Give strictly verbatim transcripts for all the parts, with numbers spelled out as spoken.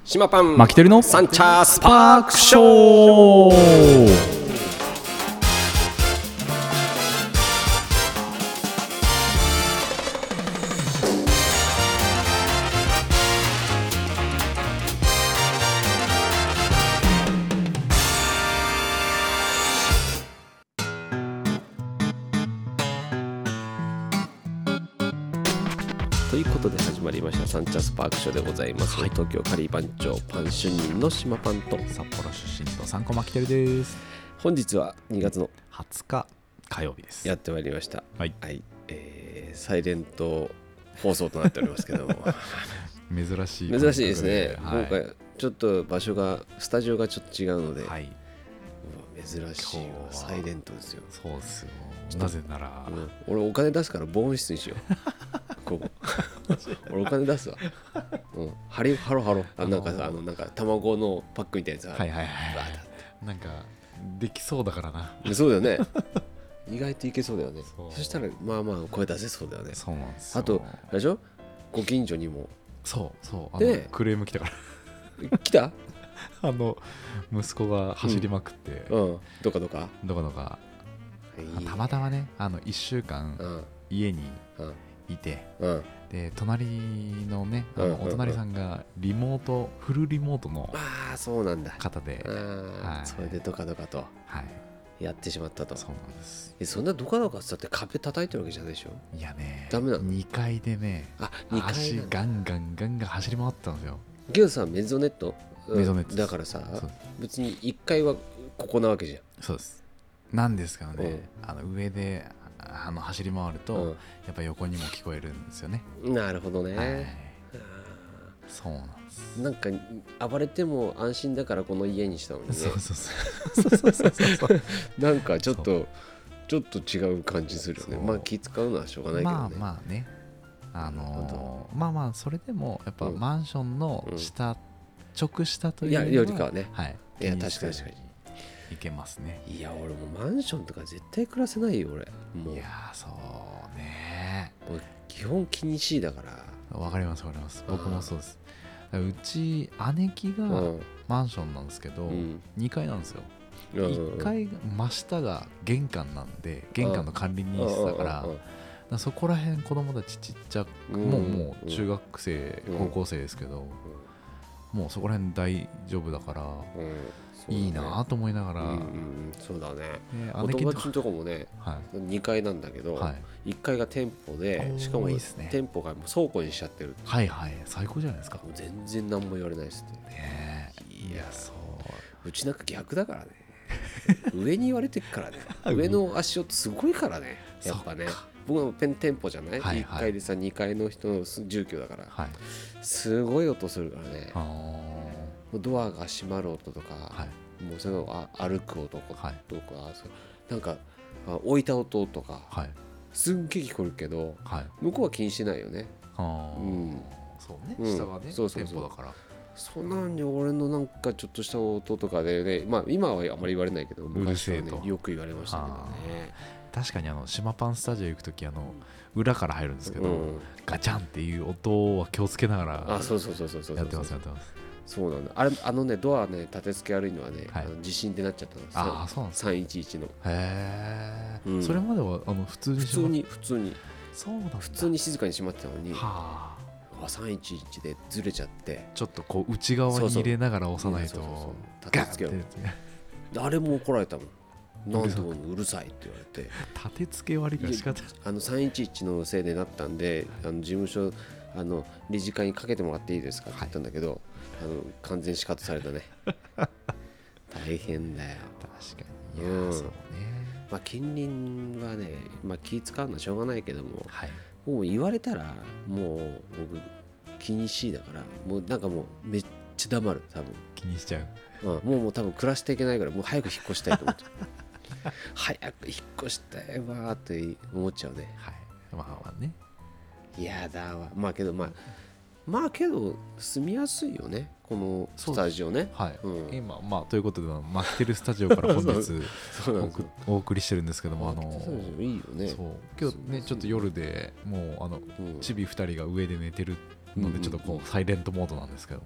島パンマキテルのサンチャースパークシパークショョー。 ー。 ということで始まりましたサンチャースパークショーでございます、はい、東京カリー番長パン主任の島パンと札幌出身のサンコマキテルです。 本日はにがつのはつか火曜日です。 やってまいりました。 はい、 はい、えー、サイレント放送となっておりますけども珍しい珍しいですね、 はい、 今回ちょっと場所がスタジオがちょっと違うので、はい、珍しいわ。サイレントですよ。 そうですよ。なぜなら、 うん、俺お金出すから防音室にしようここ俺お金出すわ、うん、ハリハロハロあなんかあのなんか卵のパックみたいなやつ、 はいはいはいなんかできそうだからな。 そうだよね意外といけそうだよね。 そ, そしたらまあまあ声出せそうだよね。 そうなんですよ。 あとあれでしょ、ご近所にもそうそうあのクレーム来たから来たあの息子が走りまくって、 うんうん、どかどかどかどかたまたまねあのいっしゅうかん家にいて、うん、で隣のねあのお隣さんがリモートフルリモートの方で、 はい、それでドカドカとやってしまったと。 そうなんです。 えそんなドカドカって壁叩いてるわけじゃないでしょ。 いやねダメなの。 にかいでねあにかい足ガンガンガンガン走り回ってたんですよ。 ゲウさんメゾネットメゾネットだからさ別にいっかいはここなわけじゃん。 そうですなんですけどね、うん、あの上であの走り回ると、うん、やっぱ横にも聞こえるんですよね。 なるほどね、はい、 そうなんです。 なんか暴れても安心だからこの家にしたのにね。 そうそうそうそうそうなんかちょっとちょっと違う感じするよね。まあ気使うのはしょうがないけどね。 まあまあねあのー、まあまあそれでもやっぱマンションの下、うん、直下というのはよりかはね、 はい、 いや確かに確かにいけますね。 いや俺もマンションとか絶対暮らせないよ俺。もういやそうねもう基本気にしいだから。 わかりますわかります。僕もそうです。うち姉貴がマンションなんですけど、うん、にかいなんですよ。うん、いっかい真下が玄関なんで玄関の管理人室だから、うん、そこら辺子供たちちっちゃく、うん、もうもう中学生、うん、高校生ですけど、うん、もうそこら辺大丈夫だから、うん、いいなと思いながら、うんうん、 そうだね。お友達のとこもね、はい、にかいなんだけど、はい、いっかいが店舗でしかもいい、ね、店舗がもう倉庫にしちゃってる。 はいはい最高じゃないですか。 全然何も言われないですね。 ねいやそううちなんか逆だからね上に言われてるからね上の足音すごいからねやっぱね。僕のペン店舗じゃない、はいはい、いっかいでさにかいの人の住居だから、はい、すごい音するからね。ドアが閉まる音とか、はい、もうその歩く音とか、はい、なんか置いた音とか、はい、すっげえ聞こえるけど、はい、向こうは気にしないよね。 あ、うん、そうね、うん、下はねそうそうそう店舗だからそんなに俺のなんかちょっとした音とかでね、まあ今はあまり言われないけど昔は、ね、よく言われましたけどね。 確かにあの島パンスタジオ行くときあの裏から入るんですけど、うん、ガチャンっていう音は気をつけながらあそうそうそうそうそうやってますやってます。 そうなんだ。あれあのねドアね立て付け悪いのはね、はい、あの地震でなっちゃったんですよ。 あそうなんですか。 さんいちいちの。 へえ、うん、それまではあの普通に普通に普通にそうなんだ普通に静かに閉まってたのに、 はあさんいちいちでずれちゃってちょっとこう内側に入れながら押さないと立て付けよう。あれも怒られたもん。なんでうるさいって言われて立て付け割りが仕方あのさんいちいちのせいでなったんであの事務所あの理事会にかけてもらっていいですかって言ったんだけど、はい、あの完全にシカッとされたね大変だよ。 確かに、うん、そうね。 まあ近隣はね、まあ、気使うのはしょうがないけども、 はい、 もう言われたらもう僕気にしいだからもうなんかもうめっちゃ黙る。多分気にしちゃう、 うん、もうもう多分暮らしていけないからもう早く引っ越したいと思って早く引っ越したいわーって思っちゃうね。 はい、まあまあね。 いやだわ。まあけどまあまあけど住みやすいよねこのスタジオね。 はい、うん、今まあということでマキテルスタジオから本日お送りしてるんですけども、あのいいよね。 そう今日ねちょっと夜でもうあの、うん、チビふたりが上で寝てるのでちょっとこうサイレントモードなんですけど、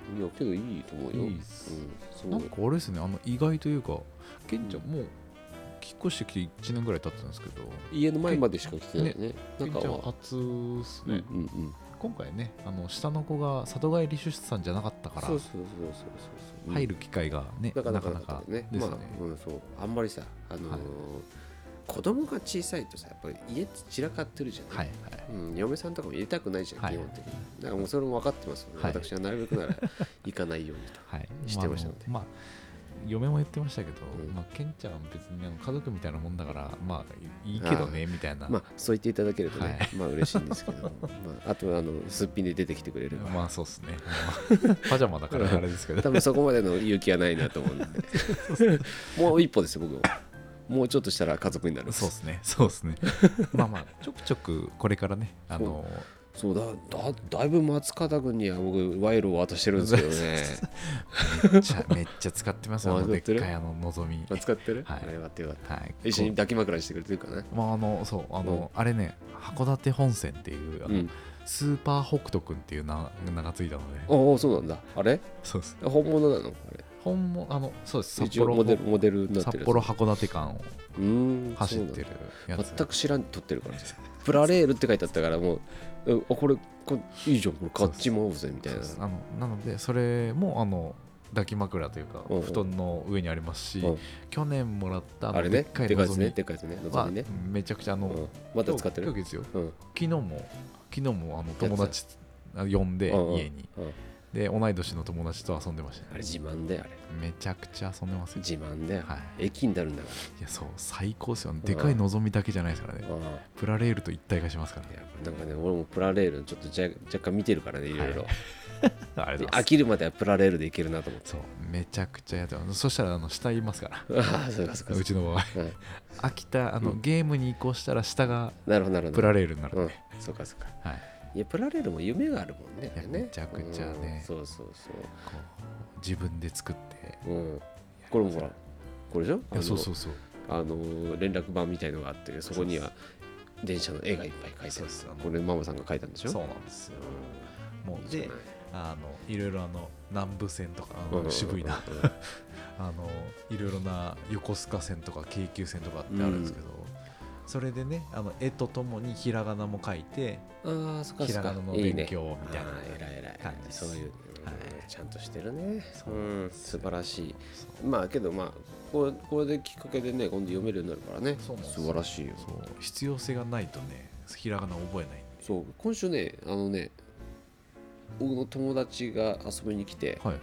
いやけどいいと思うよ。 いいっす、 うん、 なんかあれですね、あの意外というかケンちゃんもう引っ越してきていちねんぐらい経ってたんですけど、 家の前までしか来てないね。 ケンちゃん初っすね、うんうんうん、 今回ね、あの下の子が里帰り出産じゃなかったから、 そうそうそうそうそう、 入る機会がね、 なかなかなかね、 ですね。 まあ、うん、そう、あんまりさ、あのーはい、子供が小さいとさ、やっぱり家散らかってるじゃん、はいはい、うん、嫁さんとかも入れたくないじゃん、はい、基本的に。だからもうそれも分かってますので、はい、私はなるべくなら行かないようにとしてましたので。 まあ嫁も言ってましたけど、うん、まあ、ケンちゃんは別にあの家族みたいなもんだからまあいいけどねみたいな、 まあそう言っていただけるとね、はい、まあ嬉しいんですけど、まあ、あとはあのすっぴんで出てきてくれるまあそうですねパジャマだからあれですけど多分そこまでの勇気はないなと思うんでもう一歩ですよ僕ももうちょっとしたら家族になる。 そうですねそうですねまあまあちょくちょくこれからねあのそうだ、だ, だいぶ松方君には僕賄賂を渡してるんですけどねめっちゃめっちゃ使ってますよ、あのでっかいあののぞみ使ってる、はい、あれよかったよかった、はい、一緒に抱き枕してくれてるかな。 まああのそうあの、うん、あれね函館本線っていうあの、うん、スーパー北斗君っていう名がついたので。 ああそうなんだ。あれそうです、 本物なのあれ。 本物あのそうです札幌モデルモデルになってる札幌函館間を走ってるやつ。 全く知らん撮ってるからプラレールって書いてあったからもうあこれこれいいじゃんこれ買っちまおうぜみたいな。 あのなのでそれもあの抱き枕というか、うんうん、布団の上にありますし、うん、去年もらったあれねでっかいのぞみでっかいやつねのぞみねめちゃくちゃあの、うん、 また使ってる今日ですよ、うん、昨日も昨日もあの友達呼んで家に、うんうん、で同い年の友達と遊んでました、ね、 あれ自慢だよあれめちゃくちゃ遊んでますよ。 自慢だよ、はい、駅になるんだから。 いやそう最高ですよ、でかいのぞみだけじゃないですからね、プラレールと一体化しますから。 いやなんかね俺もプラレールちょっとじゃ若干見てるからねいろいろ、はい、飽きるまではプラレールでいけるなと思って。 そうめちゃくちゃやってます。そしたらあの下いますからあそうかそうかうちの場合、はい、飽きたあの、うん、ゲームに移行したら下がプラレールになるんで、 うん、そうかそうか、はい、いやプラレールも夢があるもんね。 めちゃくちゃね、 うん、そうそうそうこう自分で作って、 うん、これもほらこれでしょ。 いやそうそうそうあの連絡板みたいのがあってそこには電車の絵がいっぱい描いてある。これママさんが描いたんでしょ。 そうなんですよ。もうであのいろいろあの南武線とかあの渋いなあのいろいろな横須賀線とか京急線とかってあるんですけど、うん、それでねあの絵とともにひらがなも書いてあそかそかひらがなの勉強みたいな感じ。そういう、はい、ちゃんとしてるね。うん、素晴らしい。まあけどまあこれ、これできっかけでね今度読めるようになるからね。そう素晴らしいよ。 そう必要性がないとねひらがな覚えないんで。 そう今週ねあのね僕の友達が遊びに来て、はい、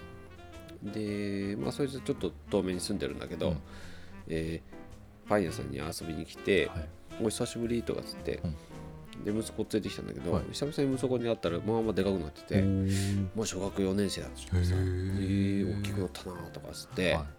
でまあそいつちょっと遠目に住んでるんだけど、うんえー、パン屋さんに遊びに来て、はい、お久しぶりとかつって、うん、で息子連れてきたんだけど、はい、久々に息子に会ったらまあまあでかくなっててもう小学よねん生だっつってさえー、大きくなったなとかつって、はい、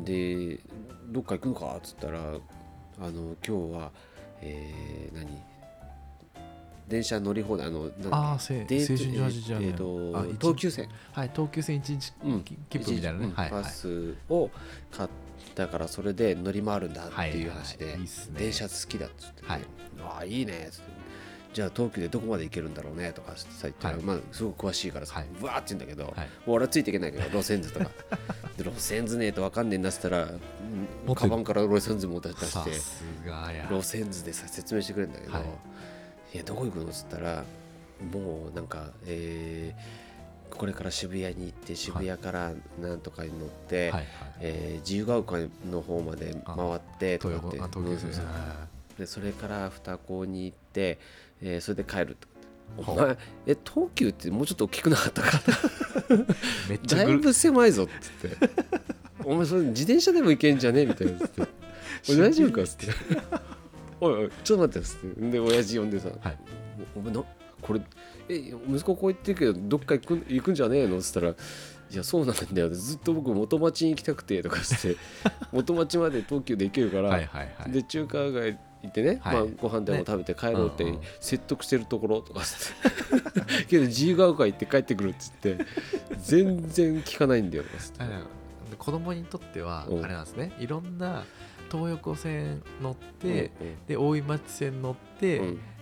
でどっか行くのかっつったらあの今日は、えー、何電車乗り放題あのあ青春じゃじゃね、 えー、と東急線はい東急線一日切符みたいなね、うんはいはい、 パスを買ったからそれで乗り回るんだっていう話で、はいはいいいっすね、電車好きだっつって、ねはい、ああいいねっつってじゃあ東急でどこまで行けるんだろうねとかさ言ったら、はい、まあすごく詳しいからさ、はい、ブワーって言うんだけど、はい、もう俺はついていけないけど路線図とかで路線図ねえと分かんねえんだっつったらカバンから路線図も出してさすがや路線図でさ説明してくれるんだけど、はいいやどこ行くのっつったらもうなんか、えー、これから渋谷に行って渋谷からなんとかに乗って、はいはいえー、自由が丘の方まで回ってとかってでそれから二子に行って、えー、それで帰るとかお前え東急ってもうちょっと大きくなかったかめっちゃだいぶ狭いぞっつってお前それ自転車でも行けんじゃねえみたいなっつって大丈夫かっつっておいおいちょっと待ってっつってで親父呼んでさ、はい、お前なこれえ息子こう言ってるけどどっか行く行くんじゃねえのっつったらいやそうなんだよずっと僕元町に行きたくてとかして元町まで東急で行けるからはいはい、はい、で中華街行ってね、はいまあ、ご飯でも食べて帰ろうって説得してるところとかってけど自由が丘行って帰ってくるっつって全然聞かないんだよとかって子供にとってはあれなんですねいろんな東横線乗って、うんうん、で大井町線乗って、うん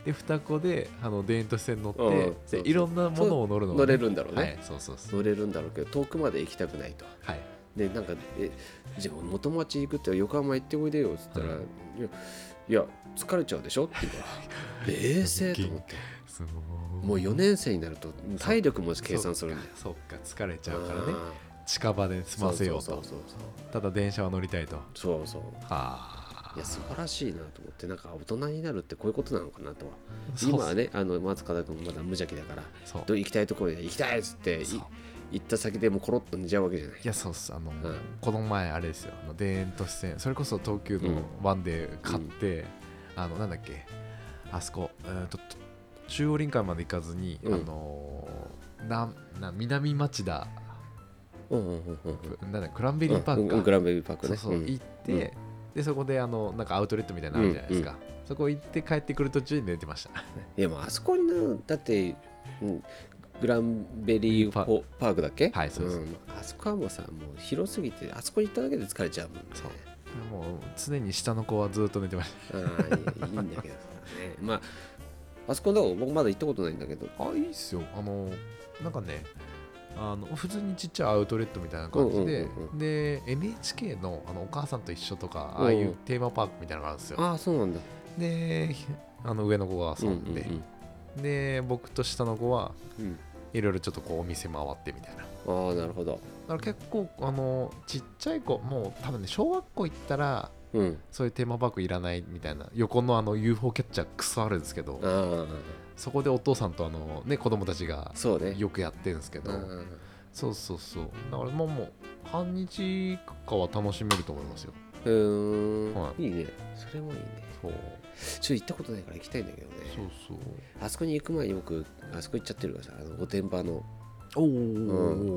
で双子であの田園都市線乗って、 うんそうそうでいろんなものを乗るの、ね、 乗れるんだろうね、 はい、そうそうそう乗れるんだろうけど遠くまで行きたくないと、 はい、 でなんかえじゃあ元町行くって横浜行っておいでよっつったら、うん、いやいや疲れちゃうでしょって言うから冷静と思ってすごいもうよねん生になると体力も計算するんだよ。 そっか疲れちゃうからね近場で済ませようと。ただ電車は乗りたいと。 そうそうはあいや素晴らしいなと思って、なんか大人になるってこういうことなのかなとは。今はねあの松方君まだ無邪気だからど行きたいところに行きたいっつって行った先でもコロッと寝ちゃうわけじゃない。 いやそうっすあの、 うん、 この前あれですよ田園都市線それこそ東急のワンで買って、うん、あのなんだっけあそこ、えー、と中央臨海まで行かずに、うん、あのなな南町田、うんうんうんうん、なんだクランベリーパークか、 うんうん、クランベリーパークねそうそう、うん、行って、うん、でそこであのなんかアウトレットみたいなのあるじゃないですか、うんうん、そこ行って帰ってくる途中に寝てました。 いやもうあそこになだって、うん、グランベリーパークだっけ、 はいそうです、うん、 あそこはもうさもう広すぎてあそこに行っただけで疲れちゃうもんね。 そうもう常に下の子はずっと寝てました。 ああいいんだけどさ、ね、まああそこだから僕まだ行ったことないんだけど、 あいいっすよあのなんかねあの普通にちっちゃいアウトレットみたいな感じで、うんうんうんうん、で エヌエイチケー の, あのお母さんと一緒とか、うんうん、ああいうテーマパークみたいなのがあるんですよ。 ああそうなんだ。 であの上の子が遊んで、うんうんうん、で僕と下の子はいろいろちょっとこうお店回ってみたいな。 ああなるほど。 だから結構あのちっちゃい子もう多分ね小学校行ったら、うん、そういうテーマパークいらないみたいな横のあの ユーフォー キャッチャークソあるんですけど、あそこでお父さんとあの、ね、子供たちがよくやってるんですけど、そうね、そうそうそうだからもうもう半日かは楽しめると思いますよ。 へー、はい、いいねそれもいいね。そうちょっと行ったことないから行きたいんだけどね。そうそうあそこに行く前に僕あそこ行っちゃってるからさあの御殿場のおお、うん、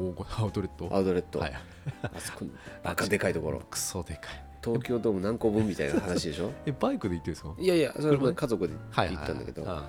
アウトレットアウトレット、はい、あそこバカでかいところクソでかい東京ドーム何個分みたいな話でしょえバイクで行ってるんですか。 いやいやそれも家族で行ったんだけど、はいはいはい、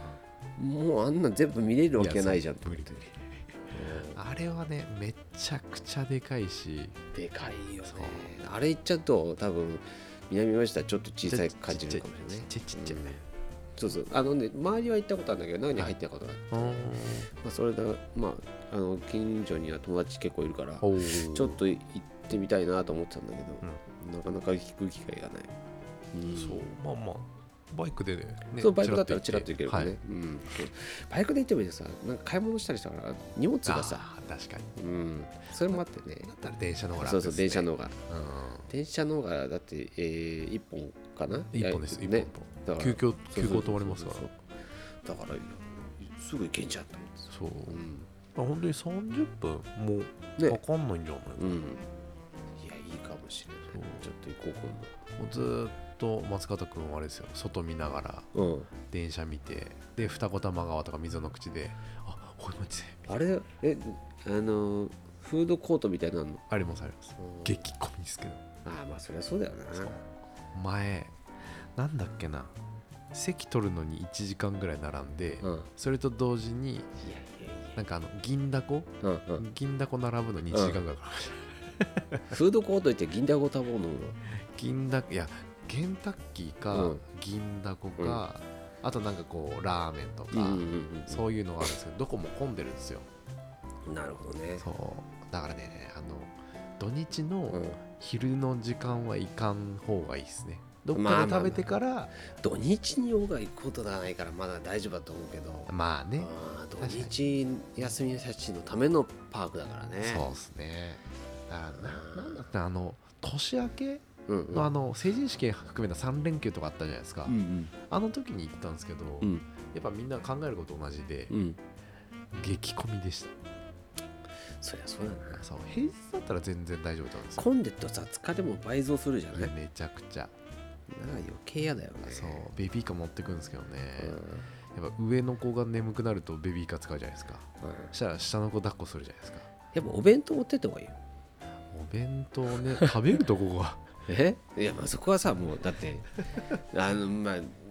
もうあんな全部見れるわけないじゃんと思って。 あれはねめちゃくちゃでかいしでかいよね。あれ行っちゃうと多分南町田ちょっと小さい感じるかもしれない。ちっちゃいちっちゃいね、うんそうそうあのね周りは行ったことあるんだけど中に入ったことがあって、はいまあ、それでまああの近所には友達結構いるからちょっと行ってみたいなと思ってたんだけど、うん、なかなか行く機会がない、 うん、そうまあまあバイクでねそうバイクだったらチラッと行けるからね、はいうん、バイクで行ってもいいさなんか買い物したりしたから荷物がさ確かに、 うん、それもあってねだったら電車の方が楽ですね。そうそう電車の方が、うん、電車の方がだって、えー、いっぽんかな一本です一本と、ね、急遽急行止まりますからだからすぐ行けんじゃんと思ってそう、うん、 本当にさんじゅっぷんもうかかんないんじゃない、ねうん、いやいいかもしれないちょっと行こう今度。 もうずっと松方君はあれですよ外見ながら、うん、電車見てで二子玉川とか溝の口であこれ待ちあれえあのフードコートみたいなのありますあります、うん、激混みですけどああまあそりゃそうだよな。 前なんだっけな席取るのにいちじかんぐらい並んで、うん、それと同時にいやいやいやなんかあの銀だこ、うんうん、銀だこ並ぶのにいちじかんぐらいかかりました、うん、フードコート行って銀だこ食べるの銀だこいやケンタッキーか、うん、銀だこか、うん、あとなんかこうラーメンとか、うんうんうんうん、そういうのがあるんですけどどこも混んでるんですよ。 なるほどね。 そうだからねあの土日の昼の時間は行かん方がいいですね。どっかで食べてから、まあまあまあ、 土日にヨガ行くことがないからまだ大丈夫だと思うけどまあねあ土日休みの人たちのためのパークだからね。 そうですね。だからなんだってあの年明けの、うんうん、あの成人式含めたさん連休とかあったじゃないですか、うんうん、あの時に行ったんですけど、うん、やっぱみんな考えること同じで、うん、激混みでした。 そりゃそうだな。 そう平日だったら全然大丈夫なんですよ。 混んでるとさ疲れも倍増するじゃない。いやめちゃくちゃなんか余計嫌だよね。 そうベビーカー持ってくるんですけどね、うん、やっぱ上の子が眠くなるとベビーカー使うじゃないですか、うん、そしたら下の子抱っこするじゃないですか。 やっぱお弁当持ってった方がいいよ。 お弁当ね食べるとこがえいやまあそこはさもうだってあのまあ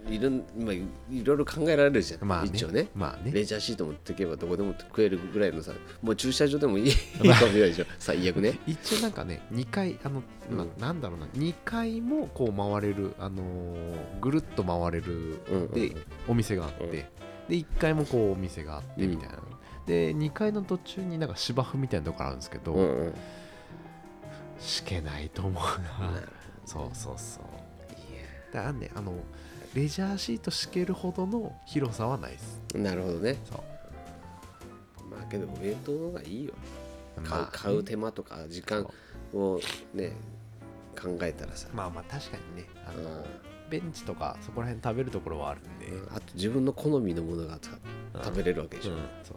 いろん、まあ、いろいろ考えられるじゃん、 まあね、 一応ね、 まあね、 レジャーシート持っていけばどこでも食えるぐらいのさ、もう駐車場でもいいかもしれないでしょ最悪ね。 一応なんかねにかいあの、まあ、なんだろうなにかいもこう回れる、あのー、ぐるっと回れるで、うんうん、お店があって、うん、でいっかいもこうお店があってみたいな、うん、でにかいの途中になんか芝生みたいなところあるんですけど、うんうん、しけないと思うな。そうそうそう。だからね、あのレジャーシート敷けるほどの広さはないです。 なるほどね。そうまあけどお弁当の方がいいよ、まあ、買う、買う手間とか時間をね考えたらさ、 まあまあ確かにね、あの、うん、ベンチとかそこら辺食べるところはあるんで、 うん、あと自分の好みのものが食べれるわけでしょ、うんうん、そう、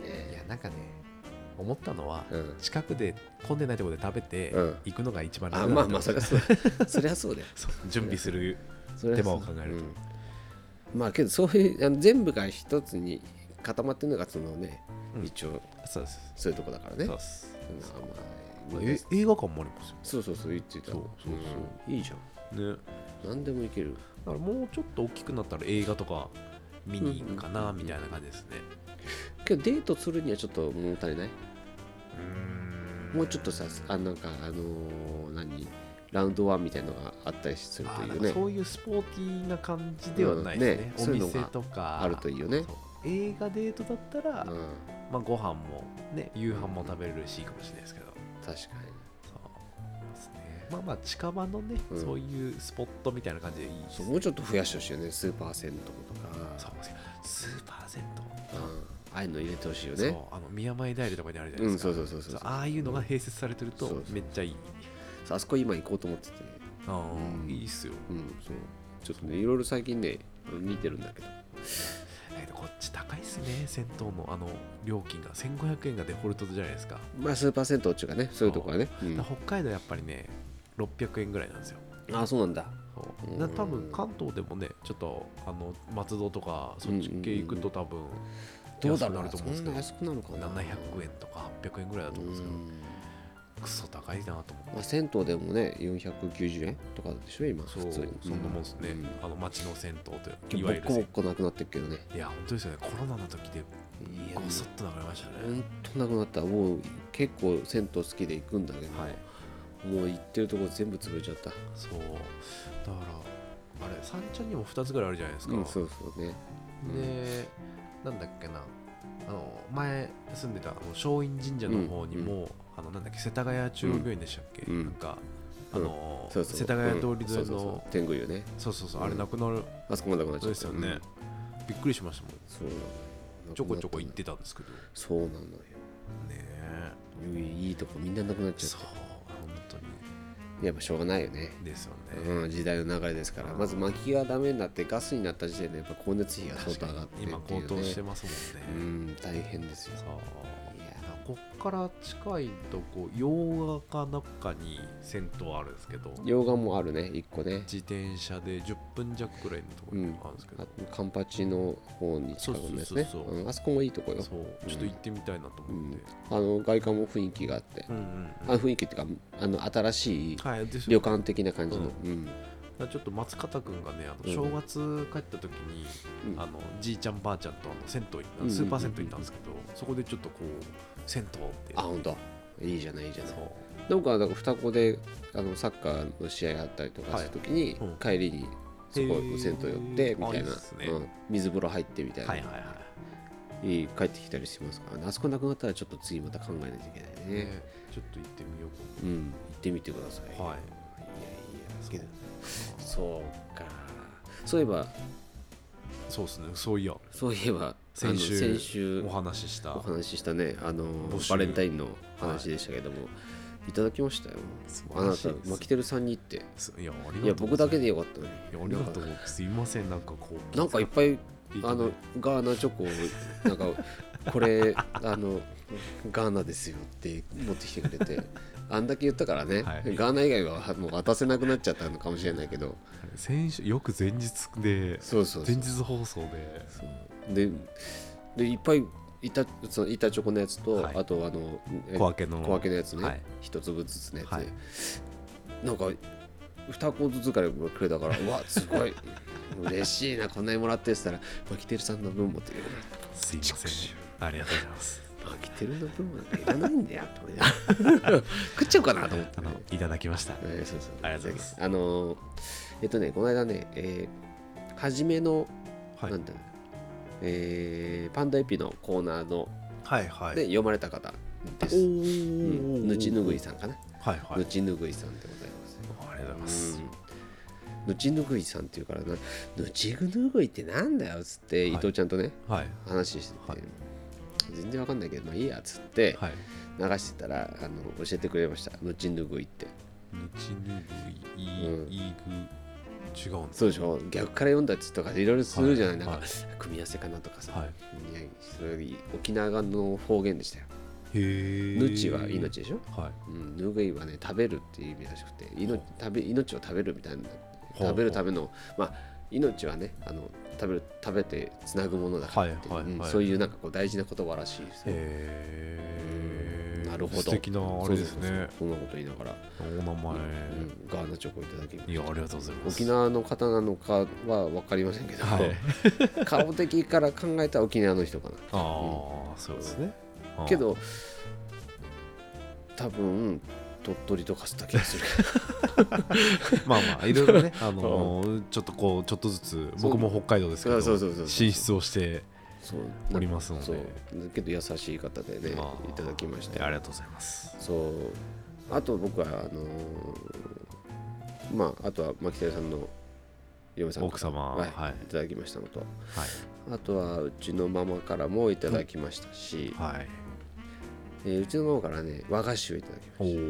ね、いやなんかね思ったのは、うん、近くで混んでないところで食べて、うん、行くのが一番楽だな。あまあまあそりゃそうそりゃそうだよ準備する手間を考えると、 うん、まあけどそういうあの全部が一つに固まってるのがそのね、うん、一応そうです、そういうとこだからね。そうです、 まあ、え映画館もありますよ。 そうそうそう言ってた。そうそうそう、うん、いいじゃんね。何でもいける。 だからもうちょっと大きくなったら映画とか見に行くかなみたいな感じですね。 けどデートするにはちょっと物足りない？うーんもうちょっとさ、あなんかあのー、何ラウンドワンみたいなのがあったりするといいよね。 そういうスポーティーな感じではないですね。うん、ねお店とかあるといいよね。 映画デートだったら、うん、まあご飯もね夕飯も食べれるしいいかもしれないですけど。 確かに。そうですね。まあまあ近場のね、うん、そういうスポットみたいな感じでいいです、ね。 もうちょっと増やしてほしいよね。スーパー銭湯とか。 そうですよ。スーパー銭湯。 うんああいうの入れてほしいよね。 そうあの宮前平とかにあるじゃないですか、 うん、そうそうそうそうああいうのが併設されてるとめっちゃいい。 あそこ今行こうと思ってて、 ああ、うん、いいっすよ、 うん、そうちょっとねいろいろ最近ね見てるんだけど、 えー、こっち高いっすね銭湯のあの料金がせんごひゃくえんがデフォルトじゃないですか。 まあスーパー銭湯っていうかねそういうとこはね、 うん、北海道やっぱりねろっぴゃくえんぐらいなんですよ。 ああそうなんだ。 そうだ多分関東でもねちょっとあの松戸とかそっち系行くと多分、うんうんうんどうだろうなと思うんですけど安くなるかな。 ななひゃくえんとかはっぴゃくえんぐらいだと思うんですけどクソ高いなと思って、 まあ、銭湯でもねよんひゃくきゅうじゅうえんとかでしょ今そう普通にそんなもんですね、うん、あの町の銭湯といわゆるボッコボッコなくなってるけどね。 いや本当ですよねコロナの時でごそっとなくなりましたね。 本当なくなった。もう結構銭湯好きで行くんだけど、はい、もう行ってるとこ全部潰れちゃった。 そうだからあれ三茶にもふたつぐらいあるじゃないですか、 うん、そうそうね。 で、うん、なんだっけなあの前住んでたあの松陰神社の方にも、うんうん、あのなんだっけ世田谷中央病院でしたっけ、うん、なんかあの、うん、そうそう世田谷通り沿いの天狗湯ね。 そうそうそう、うん、あれなくなるあそこもなくなっちゃったですよね、うん、びっくりしましたもん。そうちょこちょこ行ってたんですけど。 そうなのよねえいいとこみんななくなっちゃった。 そう本当にやっぱしょうがないよね。 ですよね、 うん、時代の流れですから。まず薪がダメになってガスになった時点でやっぱ光熱費が相当上がってっていう、ね、 今高騰してますもんね。うん大変ですよ。そうこっから近いとこ洋画かなんかに銭湯あるんですけど洋画もあるねいっこね。 自転車でじゅっぷん弱くらいのところにあるんですけど、うん、 カンパチの方に近くのやつね。あそこもいいとこよ。 そうちょっと行ってみたいなと思って、 うん、あの外観も雰囲気があって、うんうんうん、あ雰囲気っていうかあの新しい旅館的な感じの、はいうんちょっと松方君がねあの正月帰った時に、うん、あのじいちゃんばあちゃんとあの銭湯行ったスーパー銭湯行ったんですけど、うんうんうん、そこでちょっとこう銭湯ってあ本当いいじゃないいいじゃない。なんかなんか双子であのサッカーの試合があったりとかする時に、はいうん、帰りにそこ銭湯寄ってみたいな、ねうん、水風呂入ってみたいな、はいはいはい、帰ってきたりしますからね。あそこなくなったらちょっと次また考えないといけないね。ねちょっと行ってみようかな。うん行ってみてください。はいいやいやそうそうか。そういえばそうですねそういやそういえば先週先週お話ししたお話ししたねあのバレンタインの話でしたけども、はい、いただきましたよ。あなたマキテルさんにっていやありがとういや僕だけでよかったのに。いやありがとうすいませんなんかこうなんかいっぱいあのガーナチョコをなんかこれあのガーナですよって持ってきてくれてあんだけ言ったからね、はい、ガーナ以外はもう渡せなくなっちゃったのかもしれないけど先週よく前日でそうそうそう前日放送でそうででいっぱい板その板チョコのやつと、はい、あとあの小分けの小分けのやつね、はい、一粒ずつのやつ、はい、なんか二個ずつからくれたからうわすごい嬉しいな、こんなにもらってって言ったらマキテルさんの分もって言うな。 すいません、ありがとうございます。 マキテルの分もなんかいらないんだよって食っちゃおうかなと思って、ね、 あのいただきました、 えー、そうそう、 ありがとうございます。 あのー、えっとねこの間ね、えー、初めの、はい、なんだ、えー、パンダエピのコーナーの、はいはい、で読まれた方です。ぬちぬぐいさんかな。はいはい。ぬちぬぐいさんでございます。 ありがとうございます。 ぬちぬぐいさんっていうからな、ぬちぬぐいってなんだよっつって、はい、伊藤ちゃんとね、はい、話してて、はい、全然わかんないけどまあいいやっつって、はい、流してたらあの教えてくれました。ぬちぬぐいって。 ぬちぬぐい、いい、うん、いいぐ違うんです。 そうでしょ。逆から読んだやつとかいろいろするじゃない、はい、なんか、はい、組み合わせかなとかさ、はい、いやそれ沖縄の方言でしたよ。ぬちは命でしょ、はい、うん、ぬぐいはね食べるっていう意味らしくて、命、食べ命を食べるみたいな、食べるための、まあ命はねあの食べる食べてつなぐものだからって、はいはいはい、そういうなんかこう大事な言葉らしいですよ。へー、なるほど。 素敵なあれですね。そうそうそう、 そんなこと言いながらお名前、うん、 ガーナチョコいただきました。 いやありがとうございます。 沖縄の方なのかは分かりませんけど、はい、顔的から考えたら沖縄の人かな。 ああ、うん、そうですね。 けど多分鳥取とかした気がするまあまあいろいろね、あのー、ちょっとこうちょっとずつ僕も北海道ですけど進出をしておりますので、そうけど優しい方でねいただきまして、 ありがとうございます。 そうあと僕はあのー、まああとは牧田さんの嫁さん奥様、 はいはい、いただきましたのと、はい、あとはうちのママからもいただきましたし、うん、はい、えー、うちのママからね和菓子をいただきました。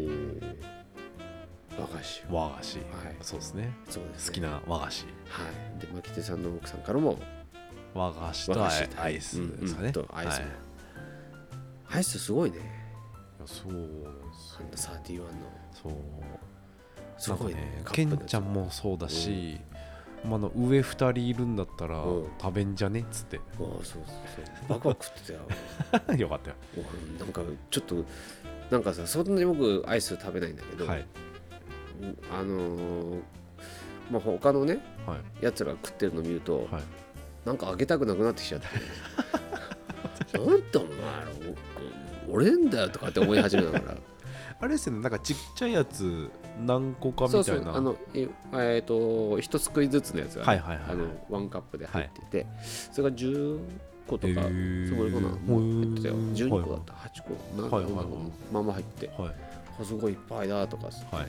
和菓子和菓子、はい、そうですね。そうですね、好きな和菓子、 はい、で牧手さんの奥さんからも和菓子とアイスですかね、うんうん、とアイスも、はい、 アイスすごいね。いやそうですアンダーサーティワンのそうすごいね。 ケンちゃんもそうだし、うん、まあ、の上ふたりいるんだったら食べんじゃねっつって、 うん、ああそうそうそうバカ食ってたよよかったよ。 なんかちょっとなんかさ、そんなに僕アイス食べないんだけど、はい、あのー、まあ他のね、はい、やつら食ってるの見ると、はい、なんかあげたくなくなってきちゃってなんてお前俺んだよとかって思い始めながらあれですよね、なんかちっちゃいやつ何個かみたいな。そうそう、 あのええー、と一すくいずつのやつが、ね、はいはいはいはい、あのワンカップで入ってて、はい、それがじゅっことか、えー、そこかな、もう入ってたよ。じゅうにこだった、はちこ、なんか、はいはいはい、まま入って、はい、すごいいっぱいだとか、 はい、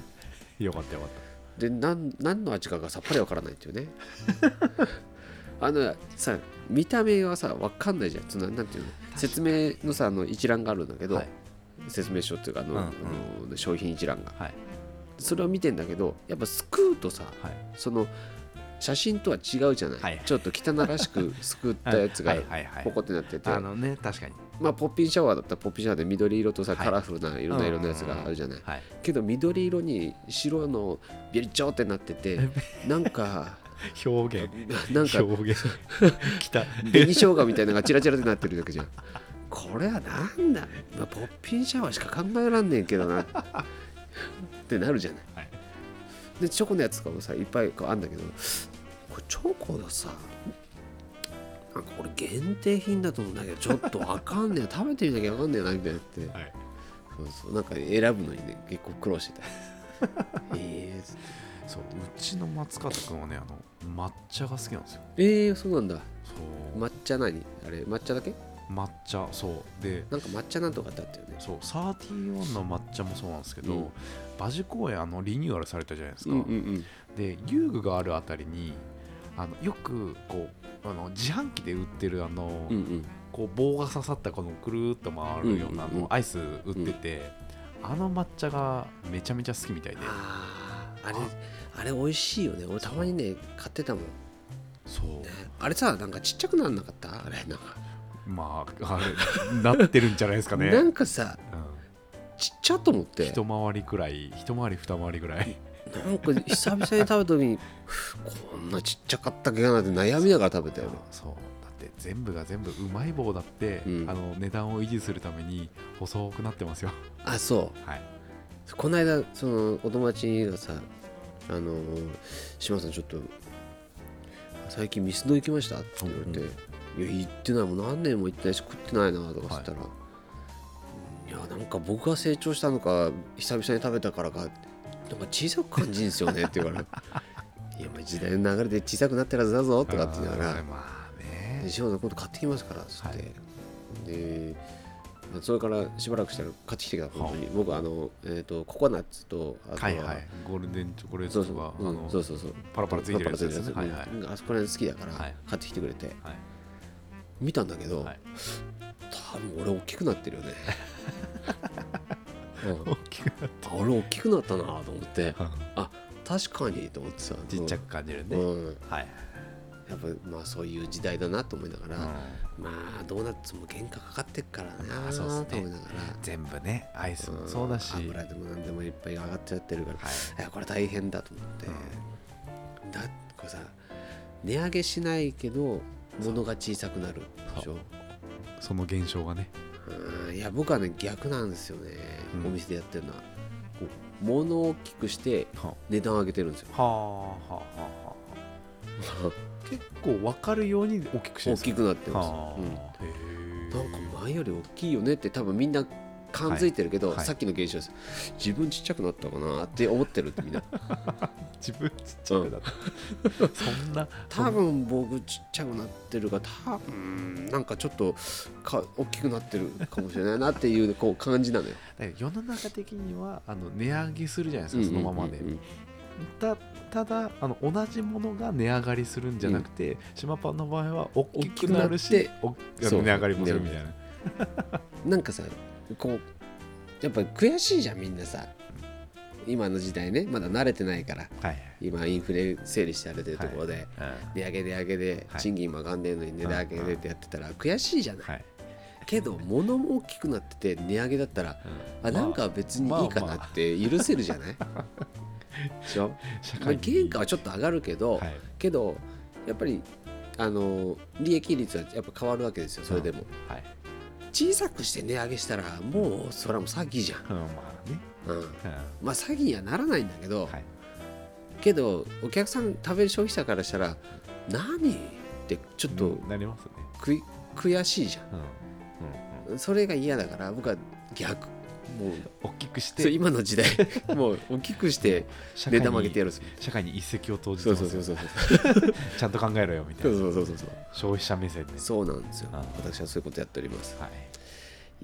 よかったよかった。 で、何の味かがさっぱりわからないっていうねあのさ、見た目はさ分かんないじゃん。そのなんていうの、説明のさあの一覧があるんだけど、はい、説明書っていうかあの、うんうん、あの商品一覧が、はい、それを見てんだけど、やっぱすくうとさ、はい、その写真とは違うじゃない、はい、ちょっと汚らしくすくったやつがポコってなってて、 あのね、確かに、 まあポッピンシャワーだったらポッピンシャワーで緑色とさ、はい、カラフルないろんな色のやつがあるじゃない、はい、けど緑色に白のビリッチョーってなっててなんか表現なんか表現きた紅生姜みたいなのがチラチラってなってるだけじゃん。これはなんだ、まあ、ポッピンシャワーしか考えらんねえけどなってなるじゃない、はい、でチョコのやつとかもさいっぱいあるんだけど、これチョコがさなんかこれ限定品だと思うんだけどちょっとわかんねえ食べてみなきゃわかんねえなみたいなって、はい、そうそう、なんか選ぶのにね結構苦労してたえーそう、うちの松方君はね、あの抹茶が好きなんですよ。 えー、そうなんだ。そう抹茶何あれ抹茶だけ？ 抹茶、そうでなんか抹茶なんとかってあったよね。 そう、サーティワンの抹茶もそうなんですけど、うん、馬事公園あのリニューアルされたじゃないですか、うんうんうん、で遊具があるあたりにあのよくこうあの自販機で売ってるあの、うんうん、こう棒が刺さったこのくるーっと回るような、うんうんうん、あのアイス売ってて、うん、あの抹茶がめちゃめちゃ好きみたいで、 ああれあれ美味しいよね。俺たまにね買ってたもん。 そう、 ね、あれさなんかちっちゃくなんなかったあれなんかまああれなってるんじゃないですかねなんかさ、うん、ちっちゃと思って一回りくらい一回り二回りぐらいなんか久々に食べた時にこんなちっちゃかったっけかなって悩みながら食べたよね。 そうだって全部が全部うまい棒だって、うん、あの値段を維持するために細くなってますよ。 あ、そう、はい、この間そのお友達がさあの島さんちょっと最近ミスド行きましたって言われて、うん、いや行ってないもん何年も行ってないし食ってないなとか言ったら、はい、いやなんか僕が成長したのか久々に食べたからかなんか小さく感じるんですよねって言うからいやまあ時代の流れで小さくなってるはずだぞとかって言いながら、まあね、で塩のこと買ってきますからっつって、はい、でそれからしばらくしたら買ってきてた本当に僕あの、えー、とココナッツとあとは、はいはい、 ゴールデンチョコレートとかそうそうそうパラパラついてるやつですね、はいはい、 あそこら辺好きだから買ってきてくれて、はい、見たんだけど、はい、多分俺大きくなってるよねうん、大きくなった俺大きくなったなと思ってあ確かにと思ってさちっちゃく感じるね、うん、はいやっぱまあそういう時代だなと思いながら、うん、まあドーナツも原価かかってっからなと思いながら全部ねアイスもそうだし、 うん、油でも何でもいっぱい上がっちゃってるから、はい、いやこれ大変だと思って、うん、だこれさ値上げしないけど物が小さくなるでしょそ, その現象がね、 うん、いや僕はね逆なんですよね、うん、お店でやってるのは物を大きくして値段を上げてるんですよはあはあはあ結構分かるように大きくしてるんですか？ 大きくなってます、うん、なんか前より大きいよねって多分みんな感づいてるけど、はいはい、さっきの現象です自分ちっちゃくなったかなって思ってるってみんな自分ちっちゃくなった、うん、そんな多分僕ちっちゃくなってるが多分なんかちょっとか大きくなってるかもしれないなっていうこう感じなのよ世の中的にはあの値上げするじゃないですか、そのままで、うんうんうん、た, ただあの同じものが値上がりするんじゃなくて、うん、島パンの場合は大きくなるし値上がりもするみたいななんかさこうやっぱ悔しいじゃんみんなさ今の時代ねまだ慣れてないから、はい、今インフレ整理してあるというところで、はい、値上げ値上げで賃金も上がんねえのに値上げでってやってたら悔しいじゃない、はい、けど物も大きくなってて値上げだったら、うん、あなんか別にいいかなって許せるじゃない、まあまあでしょまあ、原価はちょっと上がるけど、はい、けどやっぱりあの利益率はやっぱ変わるわけですよそれでも、うんはい、小さくして値上げしたらもうそれはもう詐欺じゃん、うんまあねうんうん、まあ詐欺にはならないんだけど、はい、けどお客さん食べる消費者からしたら何ってちょっと、うんなりますね、く悔しいじゃん、うんうんうん、それが嫌だから僕は逆もう大きくして今の時代もう大きくして値段上げてやるんですよ社会に一石を投じてますよそうそうそうそうちゃんと考えろよみたいなそうそうそうそう消費者目線でそうなんですよ私はそういうことやっております、はい、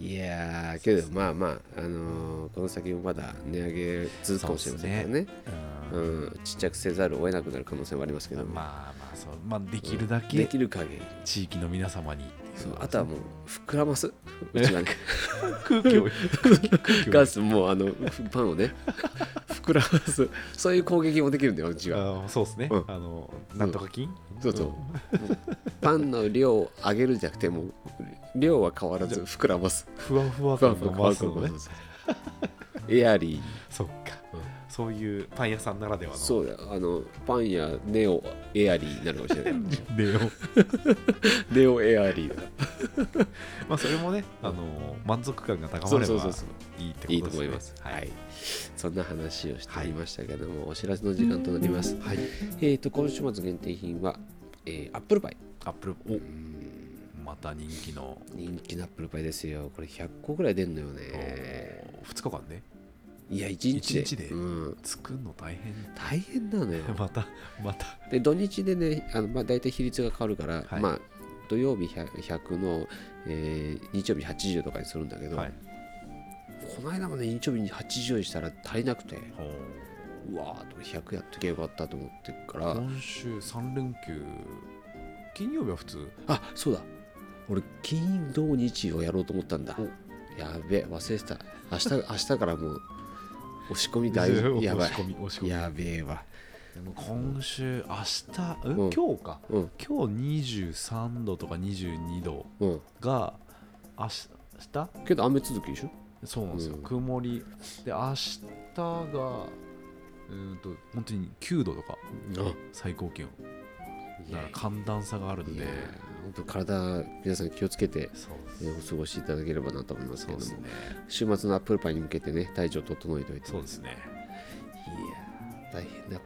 いやけどまあまあ、あのー、この先もまだ値上げ続くかもしれませんからね、ねうんうん、ちっちゃくせざるを得なくなる可能性はありますけどまあまあそう、まあ、できるだけ、 うん、できる限り地域の皆様にそうあとはもう膨らますうちはね空気をガスもうあのパンをね膨らますそういう攻撃もできるんだようちはあそうですね、うん、あのなんとか菌そうそう、うん、パンの量を上げるんじゃなくてもう量は変わらず膨らますふわふわ感が回すのねエアリーそっか、うんそういうパン屋さんならではのそうだあのパン屋ネオエアリーになるかもしれないネオネオエアリーだまあそれもねあの満足感が高まればいいってことですねいいと思います、はい、はい、そんな話をしていましたけども、はい、お知らせの時間となります、はい、えーと今週末限定品は、えー、アップルパイアップルおまた人気の人気のアップルパイですよこれひゃっこぐらい出るのよねふつかかんでいやいちにちでいちにちで、うん、作るの大変大変なのよまたまたで土日でねあの、まあ、大体比率が変わるから、はい、まあ土曜日ひゃくの、えー、日曜日はちじゅうとかにするんだけど、はい、この間もね日曜日にはちじゅうにしたら足りなくてうわーひゃくやっときゃよかったと思ってから今週さん連休金曜日は普通あそうだ俺金土日をやろうと思ったんだやべえ忘れてた明日明日からもう押し込み大事やばいやべえわでも今週明日、うん、今日か、うん、今日にじゅうさんどとかにじゅうにどが、うん、明日けど雨続きでしょそうなんですよ、うん、曇りで明日がうんと本当にきゅうどとか、うん、最高気温だから寒暖差があるんで本当体皆さん気をつけてお過ごしいただければなと思いますけども、ね、週末のアップルパイに向けてね体調整えておいてそうですねいや大変だこりゃ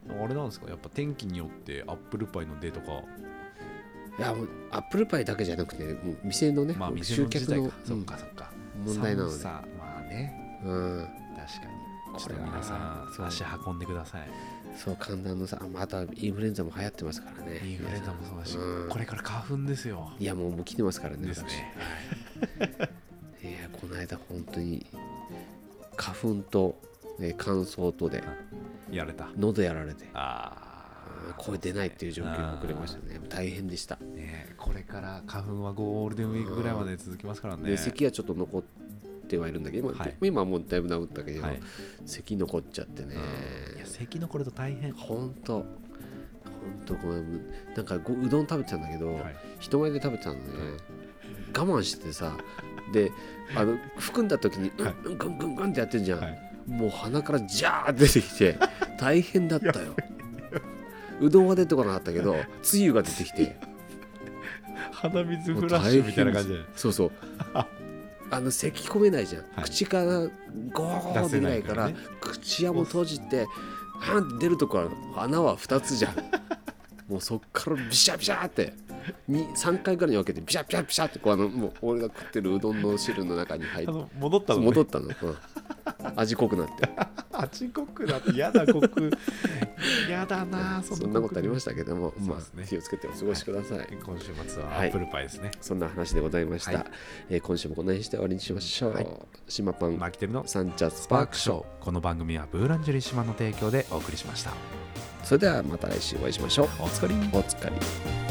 あれなんですか、やっぱ天気によってアップルパイの出とか。 いやもうアップルパイだけじゃなくて、もう店のね、 まあ、店集の自体が客の、 そっかそっか、 問題なので、 さまあね、 うん、 確かに。ちょっと皆さん足運んでください。 そう寒暖のさ、またインフルエンザも流行ってますからね。 インフルエンザもそうだし、 うん、 これから花粉ですよ。 いやもうもう来てますからね。 ですね。 いやこの間本当に花粉と、ね、乾燥とでやれた。 喉やられて、 あ声出ないっていう状況が遅れましたね。大変でした。 ね、これから花粉はゴールデンウィークぐらいまで続きますからね。 で咳はちょっと残ってはいるんだけど、今、はい、今はもうだいぶ治ったけど、はい、咳残っちゃってね。 いや咳残ると大変。 本当本当ごめん、なんかうどん食べてたんだけど、はい、人前で食べてたのね、はい、我慢してさ、であの含んだ時にうんうんぐんぐんぐんってやってんじゃん、はい、もう鼻からジャーって出てきて大変だったよ。うどんは出てこなかったけどつゆが出てきて鼻水フラッシュみたいな感じで、 そうそうあの咳込めないじゃん、はい、口からゴー出ないから、ね、口はもう閉じてハンって出るところは穴はふたつじゃんもうそっからビシャビシャってさんかいぐらいに分けてビシャビシャビシャってこうあのもう俺が食ってるうどんの汁の中に入って戻ったの、ね、 戻ったの、うん、味濃くなって味濃くなって嫌だ濃く嫌だな。 そ, そんなことありましたけども、まあね、気をつけてお過ごしください、はい、 今週末はアップルパイですね、はい、 そんな話でございました、はい、えー、今週もこの辺して終わりにしましょう、はい、島パンマキテルのサンチャスパークショー。 この番組はブーランジェリー島の提供でお送りしました。 それではまた来週お会いしましょう。 おつかりおつかり。